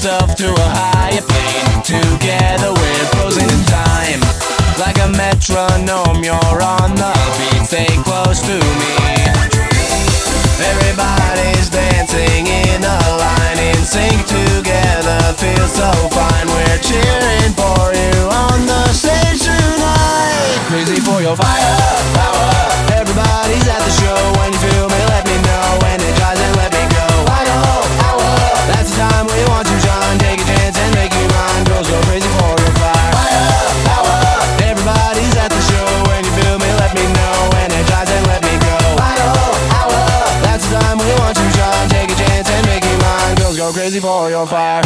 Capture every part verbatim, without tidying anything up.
yourself to a higher plane. Together we're frozen in time. Like a metronome, you're on the beat. Stay close to me. Everybody's dancing in a line, in sync together, feels so fine. We're cheering for you on the stage tonight. Crazy for your fire, power. Everybody's at the show. When you feel me, let me know. Energize and let me go. Idle hour. That's the time we want to shine. Take a chance and make you mine. Girls go crazy for your fire, fire, power. Everybody's at the show. When you feel me, let me know. Energize and let me go. Idle hour. That's the time we want to shine. Take a chance and make you mine. Girls go crazy for your fire.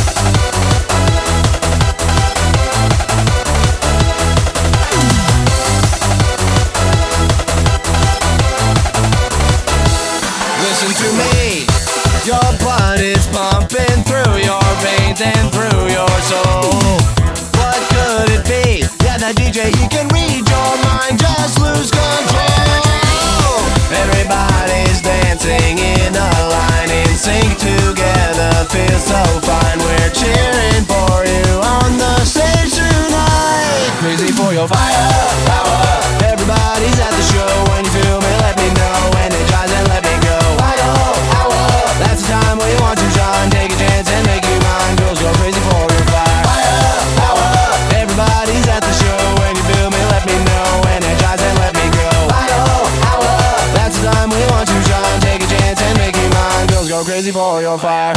Listen to me. Your blood is pumping through your veins and through your soul. What could it be? Yeah, that D J, he can read your mind. Just lose control. Everybody's dancing in a line, in sync together, feels so fine. We're cheering for you on the stage tonight. Crazy for your fire, power. Everybody's at the show. When you feel me, let me know. Energize and let me go. Idle hour. That's the time we want to shine. Take a chance and make you mine. Girls go crazy for your fire, fire, power. Everybody's at the show. When you feel me, let me know. Energize and let me go. Idle hour. That's the time we want to shine. Take a chance and make you mine. Girls go crazy for your fire.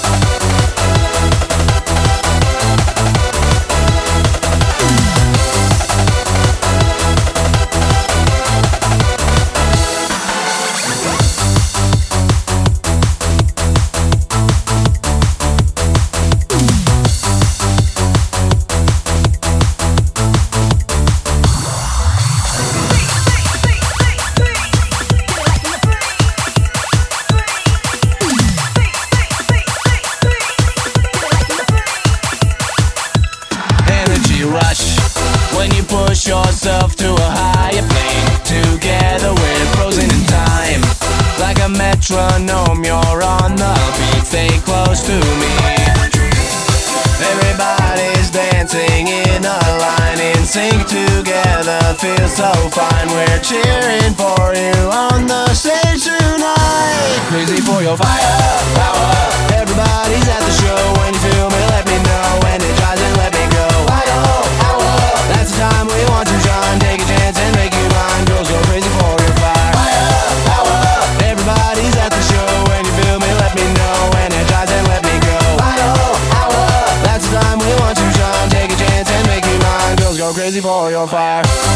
When you push yourself to a higher plane. Together we're frozen in time. Like a metronome, you're on the beat. Stay close to me. Everybody's dancing in a line, in sync together, feels so fine. We're cheering for you on the stage tonight. Crazy for your fire, power. Everybody's at the show. When you feel me, let me know. Energize and let me go. Idle hour. That's the time we want to shine. Take a chance and make you mine. Girls go crazy for your fire, fire, power. Everybody's at the show. When you feel me, let me know. Energize and let me go. Idle hour. That's the time we want to shine. Take a chance and make you mine. Girls go crazy for your fire.